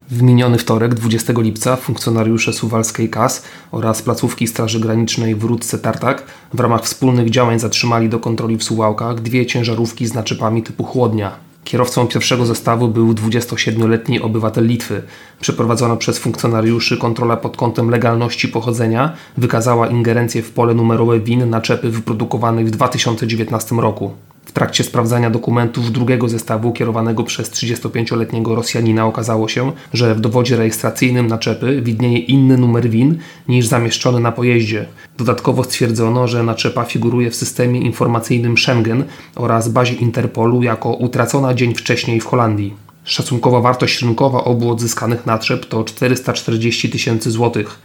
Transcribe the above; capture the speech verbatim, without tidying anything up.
W miniony wtorek, dwudziestego lipca, funkcjonariusze suwalskiej K A S oraz placówki Straży Granicznej w Rudce-Tartak w ramach wspólnych działań zatrzymali do kontroli w Suwałkach dwie ciężarówki z naczepami typu chłodnia. Kierowcą pierwszego zestawu był dwudziestosiedmioletni obywatel Litwy. Przeprowadzona przez funkcjonariuszy kontrola pod kątem legalności pochodzenia wykazała ingerencję w pole numerowe win naczepy wyprodukowanych w dwa tysiące dziewiętnastym roku. W trakcie sprawdzania dokumentów drugiego zestawu kierowanego przez trzydziestopięcioletniego Rosjanina okazało się, że w dowodzie rejestracyjnym naczepy widnieje inny numer win niż zamieszczony na pojeździe. Dodatkowo stwierdzono, że naczepa figuruje w systemie informacyjnym Schengen oraz bazie Interpolu jako utracona dzień wcześniej w Holandii. Szacunkowa wartość rynkowa obu odzyskanych naczep to czterysta czterdzieści tysięcy złotych.